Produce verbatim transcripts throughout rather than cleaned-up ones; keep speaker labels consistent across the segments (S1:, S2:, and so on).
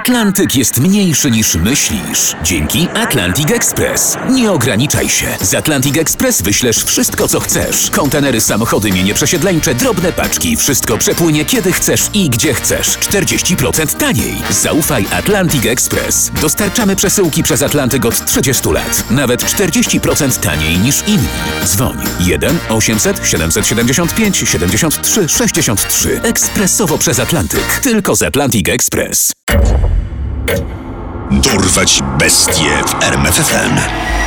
S1: Atlantyk jest mniejszy niż myślisz. Dzięki Atlantic Express. Nie ograniczaj się. Z Atlantic Express wyślesz wszystko, co chcesz. Kontenery, samochody, mienie przesiedleńcze, drobne paczki. Wszystko przepłynie kiedy chcesz i gdzie chcesz. czterdzieści procent taniej. Zaufaj Atlantic Express. Dostarczamy przesyłki przez Atlantyk od trzydziestu lat. Nawet czterdzieści procent taniej niż inni. Dzwoń jeden osiemset siedemset siedemdziesiąt pięć siedemdziesiąt trzy sześćdziesiąt trzy. Ekspresowo przez Atlantyk. Tylko z Atlantic Express.
S2: Dorwać bestie w R M F F M.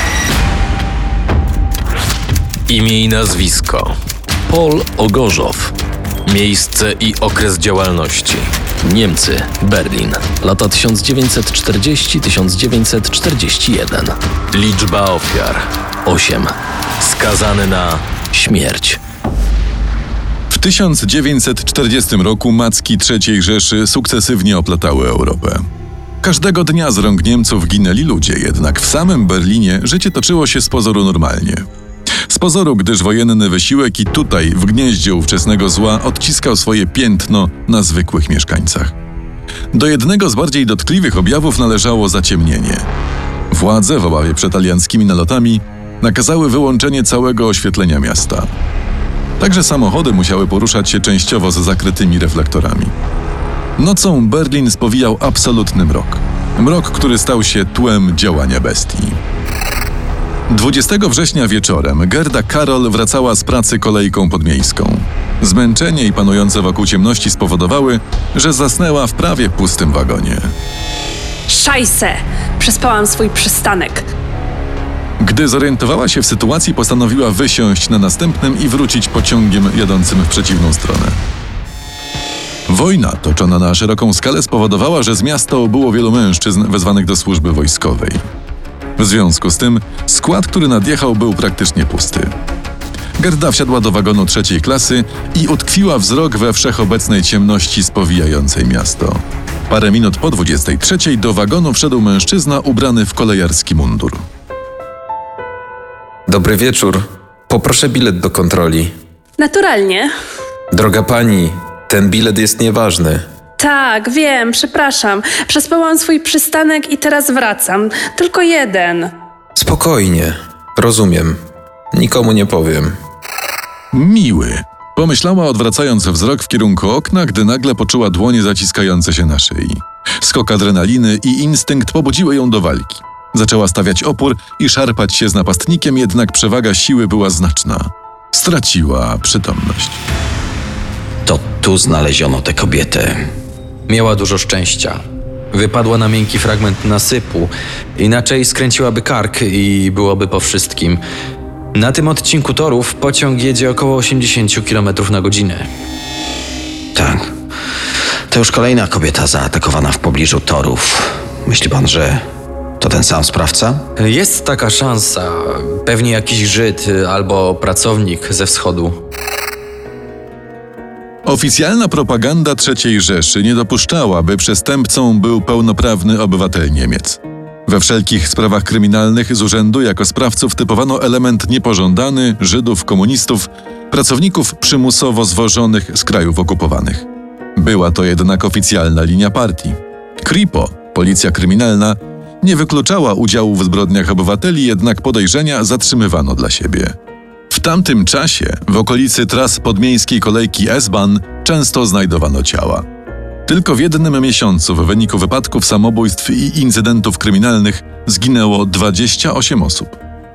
S3: Imię i nazwisko: Paul Ogorzow. Miejsce i okres działalności: Niemcy, Berlin, lata tysiąc dziewięćset czterdziesty do tysiąc dziewięćset czterdziestego pierwszego. Liczba ofiar: osiem. Skazany na śmierć.
S4: W tysiąc dziewięćset czterdziestym roku macki trzeciej Rzeszy sukcesywnie oplatały Europę. Każdego dnia z rąk Niemców ginęli ludzie, jednak w samym Berlinie życie toczyło się z pozoru normalnie. Z pozoru, gdyż wojenny wysiłek i tutaj, w gnieździe ówczesnego zła, odciskał swoje piętno na zwykłych mieszkańcach. Do jednego z bardziej dotkliwych objawów należało zaciemnienie. Władze, w obawie przed alianckimi nalotami, nakazały wyłączenie całego oświetlenia miasta. Także samochody musiały poruszać się częściowo z zakrytymi reflektorami. Nocą Berlin spowijał absolutny mrok. Mrok, który stał się tłem działania bestii. dwudziestego września wieczorem Gerda Karol wracała z pracy kolejką podmiejską. Zmęczenie i panujące wokół ciemności spowodowały, że zasnęła w prawie pustym wagonie.
S5: Szajse! Przespałam swój przystanek.
S4: Gdy zorientowała się w sytuacji, postanowiła wysiąść na następnym i wrócić pociągiem jadącym w przeciwną stronę. Wojna toczona na szeroką skalę spowodowała, że z miasta ubyło wielu mężczyzn wezwanych do służby wojskowej. W związku z tym skład, który nadjechał, był praktycznie pusty. Gerda wsiadła do wagonu trzeciej klasy i utkwiła wzrok we wszechobecnej ciemności spowijającej miasto. Parę minut po dwudziestej trzeciej do wagonu wszedł mężczyzna ubrany w kolejarski mundur.
S6: Dobry wieczór. Poproszę bilet do kontroli.
S5: Naturalnie.
S6: Droga pani, ten bilet jest nieważny.
S5: Tak, wiem, przepraszam. Przespałam swój przystanek i teraz wracam. Tylko jeden.
S6: Spokojnie. Rozumiem. Nikomu nie powiem.
S4: Miły, pomyślała, odwracając wzrok w kierunku okna, gdy nagle poczuła dłonie zaciskające się na szyi. Skok adrenaliny i instynkt pobudziły ją do walki. Zaczęła stawiać opór i szarpać się z napastnikiem, jednak przewaga siły była znaczna. Straciła przytomność.
S7: To tu znaleziono tę kobietę.
S3: Miała dużo szczęścia. Wypadła na miękki fragment nasypu, inaczej skręciłaby kark i byłoby po wszystkim. Na tym odcinku torów pociąg jedzie około osiemdziesiąt kilometrów na godzinę.
S7: Tak. To już kolejna kobieta zaatakowana w pobliżu torów. Myśli pan, że to ten sam sprawca?
S3: Jest taka szansa. Pewnie jakiś Żyd albo pracownik ze wschodu.
S4: Oficjalna propaganda trzeciej Rzeszy nie dopuszczała, by przestępcą był pełnoprawny obywatel Niemiec. We wszelkich sprawach kryminalnych z urzędu jako sprawców typowano element niepożądany Żydów, komunistów, pracowników przymusowo zwożonych z krajów okupowanych. Była to jednak oficjalna linia partii. Kripo, policja kryminalna, nie wykluczała udziału w zbrodniach obywateli, jednak podejrzenia zatrzymywano dla siebie. W tamtym czasie w okolicy tras podmiejskiej kolejki S-Bahn często znajdowano ciała. Tylko w jednym miesiącu w wyniku wypadków, samobójstw i incydentów kryminalnych zginęło dwadzieścia osiem osób.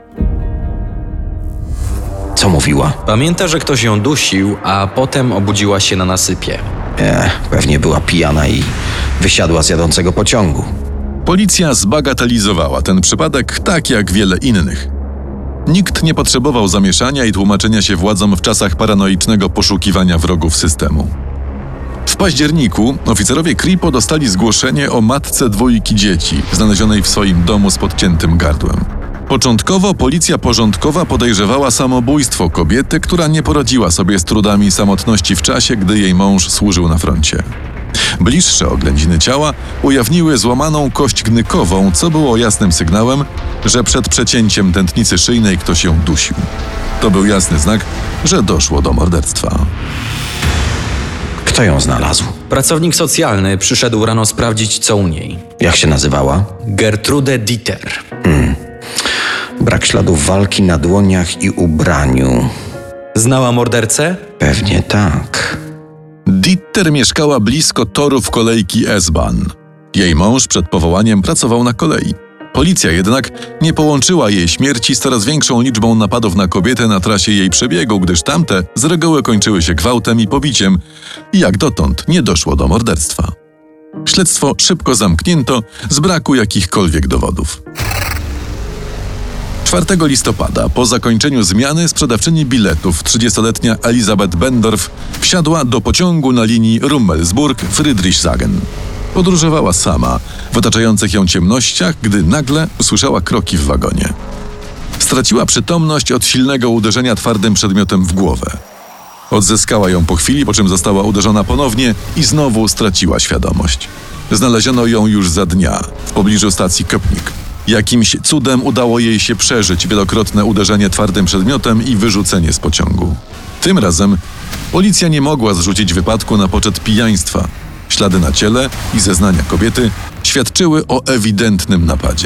S7: Co mówiła?
S3: Pamięta, że ktoś ją dusił, a potem obudziła się na nasypie.
S7: Nie, pewnie była pijana i wysiadła z jadącego pociągu.
S4: Policja zbagatelizowała ten przypadek tak jak wiele innych. Nikt nie potrzebował zamieszania i tłumaczenia się władzom w czasach paranoicznego poszukiwania wrogów systemu. W październiku oficerowie Kripo dostali zgłoszenie o matce dwójki dzieci, znalezionej w swoim domu z podciętym gardłem. Początkowo policja porządkowa podejrzewała samobójstwo kobiety, która nie poradziła sobie z trudami samotności w czasie, gdy jej mąż służył na froncie. Bliższe oględziny ciała ujawniły złamaną kość gnykową, co było jasnym sygnałem, że przed przecięciem tętnicy szyjnej ktoś ją dusił. To był jasny znak, że doszło do morderstwa.
S7: Kto ją znalazł?
S3: Pracownik socjalny przyszedł rano sprawdzić, co u niej.
S7: Jak się nazywała?
S3: Gertrude Dieter.
S7: Brak śladów walki na dłoniach i ubraniu.
S3: Znała mordercę?
S7: Pewnie tak.
S4: Dieter mieszkała blisko torów kolejki S-Bahn. Jej mąż przed powołaniem pracował na kolei. Policja jednak nie połączyła jej śmierci z coraz większą liczbą napadów na kobiety na trasie jej przebiegu, gdyż tamte z reguły kończyły się gwałtem i pobiciem i jak dotąd nie doszło do morderstwa. Śledztwo szybko zamknięto z braku jakichkolwiek dowodów. czwartego listopada, po zakończeniu zmiany, sprzedawczyni biletów, trzydziestoletnia Elisabeth Bendorf, wsiadła do pociągu na linii Rummelsburg-Friedrichshagen. Podróżowała sama, w otaczających ją ciemnościach, gdy nagle usłyszała kroki w wagonie. Straciła przytomność od silnego uderzenia twardym przedmiotem w głowę. Odzyskała ją po chwili, po czym została uderzona ponownie i znowu straciła świadomość. Znaleziono ją już za dnia, w pobliżu stacji Köpnik. Jakimś cudem udało jej się przeżyć wielokrotne uderzenie twardym przedmiotem i wyrzucenie z pociągu. Tym razem policja nie mogła zrzucić wypadku na poczet pijaństwa. Ślady na ciele i zeznania kobiety świadczyły o ewidentnym napadzie.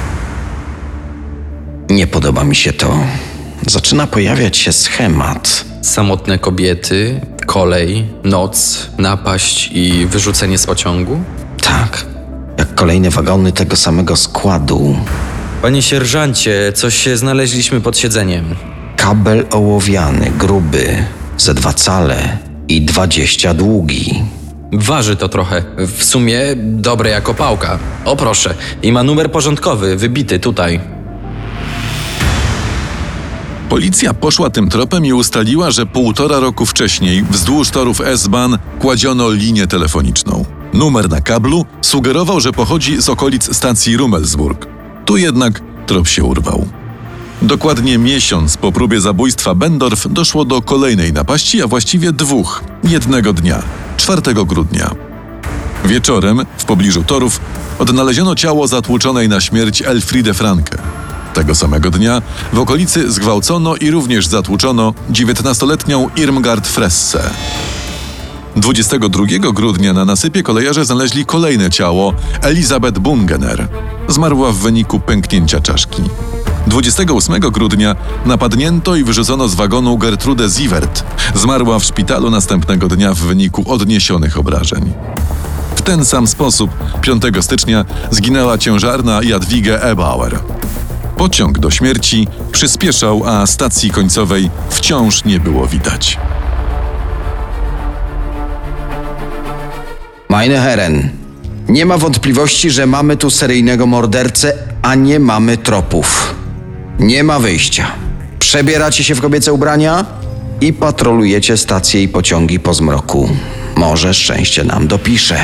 S7: Nie podoba mi się to. Zaczyna pojawiać się schemat.
S3: Samotne kobiety, kolej, noc, napaść i wyrzucenie z pociągu?
S7: Tak, jak kolejne wagony tego samego składu.
S3: Panie sierżancie, coś znaleźliśmy pod siedzeniem.
S7: Kabel ołowiany, gruby, ze dwa cale i dwadzieścia długi.
S3: Waży to trochę. W sumie dobre jako pałka. O proszę. I ma numer porządkowy, wybity tutaj.
S4: Policja poszła tym tropem i ustaliła, że półtora roku wcześniej wzdłuż torów S-Bahn kładziono linię telefoniczną. Numer na kablu sugerował, że pochodzi z okolic stacji Rummelsburg. Tu jednak trop się urwał. Dokładnie miesiąc po próbie zabójstwa Bendorf doszło do kolejnej napaści, a właściwie dwóch, jednego dnia, czwartego grudnia. Wieczorem, w pobliżu torów, odnaleziono ciało zatłuczonej na śmierć Elfriede Franke. Tego samego dnia w okolicy zgwałcono i również zatłuczono dziewiętnastoletnią Irmgard Fresse. dwudziestego drugiego grudnia na nasypie kolejarze znaleźli kolejne ciało Elisabeth Bungener. Zmarła w wyniku pęknięcia czaszki. dwudziestego ósmego grudnia napadnięto i wyrzucono z wagonu Gertrude Siewert. Zmarła w szpitalu następnego dnia w wyniku odniesionych obrażeń. W ten sam sposób piątego stycznia zginęła ciężarna Jadwiga Ebauer. Pociąg do śmierci przyspieszał, a stacji końcowej wciąż nie było widać.
S7: Meine Herren, nie ma wątpliwości, że mamy tu seryjnego mordercę, a nie mamy tropów. Nie ma wyjścia. Przebieracie się w kobiece ubrania i patrolujecie stacje i pociągi po zmroku. Może szczęście nam dopisze.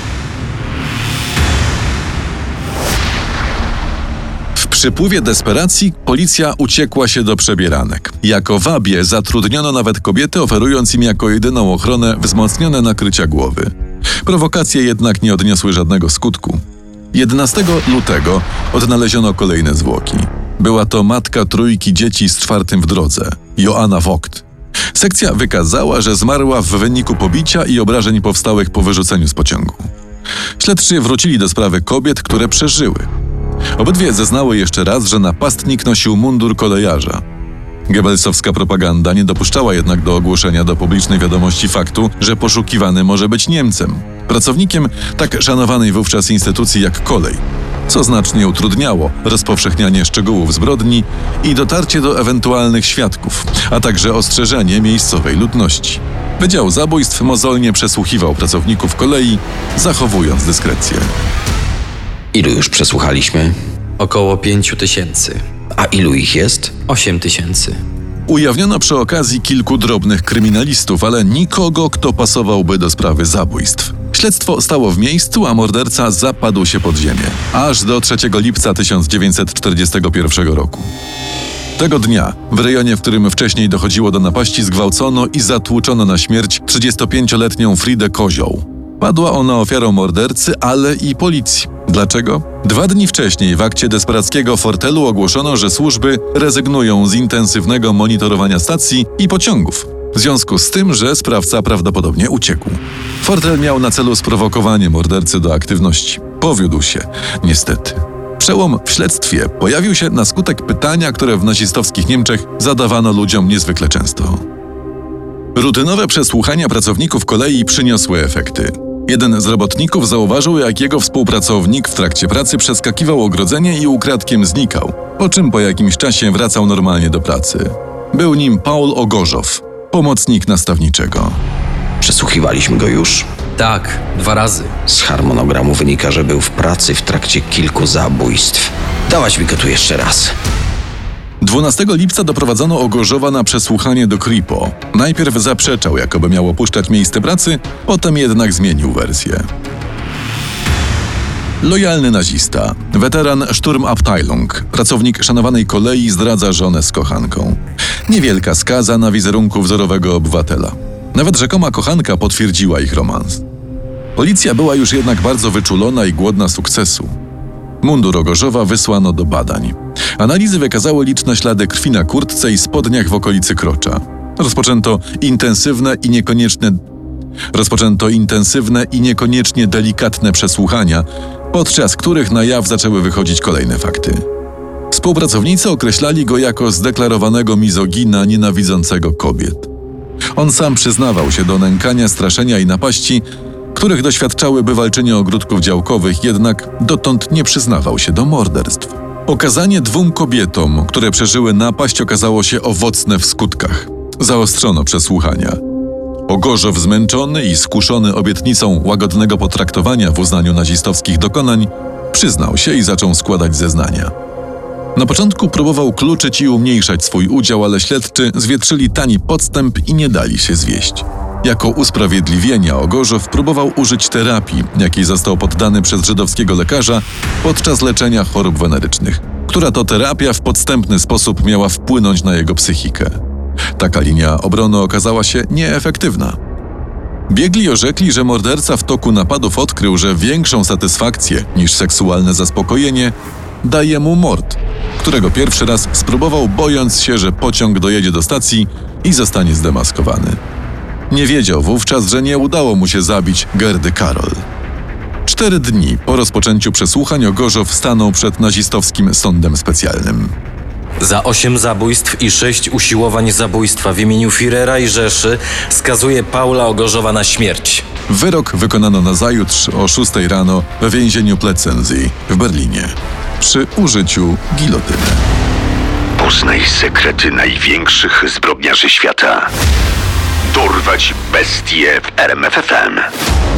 S4: W przypływie desperacji policja uciekła się do przebieranek. Jako wabie zatrudniono nawet kobiety, oferując im jako jedyną ochronę wzmocnione nakrycia głowy. Prowokacje jednak nie odniosły żadnego skutku. jedenastego lutego odnaleziono kolejne zwłoki. Była to matka trójki dzieci z czwartym w drodze, Joanna Vogt. Sekcja wykazała, że zmarła w wyniku pobicia i obrażeń powstałych po wyrzuceniu z pociągu. Śledczy wrócili do sprawy kobiet, które przeżyły. Obydwie zeznały jeszcze raz, że napastnik nosił mundur kolejarza. Goebbelsowska propaganda nie dopuszczała jednak do ogłoszenia do publicznej wiadomości faktu, że poszukiwany może być Niemcem, pracownikiem tak szanowanej wówczas instytucji jak kolej, co znacznie utrudniało rozpowszechnianie szczegółów zbrodni i dotarcie do ewentualnych świadków, a także ostrzeżenie miejscowej ludności. Wydział Zabójstw mozolnie przesłuchiwał pracowników kolei, zachowując dyskrecję.
S7: Ilu już przesłuchaliśmy?
S3: Około pięciu tysięcy.
S7: A ilu ich jest?
S3: Osiem tysięcy.
S4: Ujawniono przy okazji kilku drobnych kryminalistów, ale nikogo, kto pasowałby do sprawy zabójstw. Śledztwo stało w miejscu, a morderca zapadł się pod ziemię. Aż do trzeciego lipca tysiąc dziewięćset czterdziestego pierwszego roku. Tego dnia, w rejonie, w którym wcześniej dochodziło do napaści, zgwałcono i zatłuczono na śmierć trzydziestopięcioletnią Fridę Kozioł. Padła ona ofiarą mordercy, ale i policji. Dlaczego? Dwa dni wcześniej w akcie desperackiego fortelu ogłoszono, że służby rezygnują z intensywnego monitorowania stacji i pociągów. W związku z tym, że sprawca prawdopodobnie uciekł. Fortel miał na celu sprowokowanie mordercy do aktywności. Powiódł się, niestety. Przełom w śledztwie pojawił się na skutek pytania, które w nazistowskich Niemczech zadawano ludziom niezwykle często. Rutynowe przesłuchania pracowników kolei przyniosły efekty. Jeden z robotników zauważył, jak jego współpracownik w trakcie pracy przeskakiwał ogrodzenie i ukradkiem znikał, po czym po jakimś czasie wracał normalnie do pracy. Był nim Paul Ogorzow, pomocnik nastawniczego.
S7: Przesłuchiwaliśmy go już.
S3: Tak, dwa razy.
S7: Z harmonogramu wynika, że był w pracy w trakcie kilku zabójstw. Dawać mi go tu jeszcze raz.
S4: dwunastego lipca doprowadzono Ogorzowa na przesłuchanie do Kripo. Najpierw zaprzeczał, jakoby miał opuszczać miejsce pracy, potem jednak zmienił wersję. Lojalny nazista, weteran Sturmabteilung, pracownik szanowanej kolei zdradza żonę z kochanką. Niewielka skaza na wizerunku wzorowego obywatela. Nawet rzekoma kochanka potwierdziła ich romans. Policja była już jednak bardzo wyczulona i głodna sukcesu. Mundur Ogorzowa wysłano do badań. Analizy wykazały liczne ślady krwi na kurtce i spodniach w okolicy krocza. Rozpoczęto intensywne i niekoniecznie Rozpoczęto intensywne i niekoniecznie delikatne przesłuchania, podczas których na jaw zaczęły wychodzić kolejne fakty. Współpracownicy określali go jako zdeklarowanego mizogina nienawidzącego kobiet. On sam przyznawał się do nękania, straszenia i napaści, których doświadczały bywalczynie ogródków działkowych, jednak dotąd nie przyznawał się do morderstw. Pokazanie dwóm kobietom, które przeżyły napaść, okazało się owocne w skutkach. Zaostrzono przesłuchania. Ogorzow, zmęczony i skuszony obietnicą łagodnego potraktowania w uznaniu nazistowskich dokonań, przyznał się i zaczął składać zeznania. Na początku próbował kluczyć i umniejszać swój udział, ale śledczy zwietrzyli tani podstęp i nie dali się zwieść. Jako usprawiedliwienia Ogorzow próbował użyć terapii, jakiej został poddany przez żydowskiego lekarza podczas leczenia chorób wenerycznych, która to terapia w podstępny sposób miała wpłynąć na jego psychikę. Taka linia obrony okazała się nieefektywna. Biegli orzekli, że morderca w toku napadów odkrył, że większą satysfakcję niż seksualne zaspokojenie daje mu mord, którego pierwszy raz spróbował, bojąc się, że pociąg dojedzie do stacji i zostanie zdemaskowany. Nie wiedział wówczas, że nie udało mu się zabić Gerdy Karol. Cztery dni po rozpoczęciu przesłuchań Ogorzow stanął przed nazistowskim sądem specjalnym.
S8: Za osiem zabójstw i sześć usiłowań zabójstwa w imieniu Führera i Rzeszy skazuje Paula Ogorzowa na śmierć.
S4: Wyrok wykonano nazajutrz o szóstej rano w więzieniu Plötzensee w Berlinie przy użyciu gilotyny.
S2: Poznaj sekrety największych zbrodniarzy świata. Dorwać bestie w R M F F M.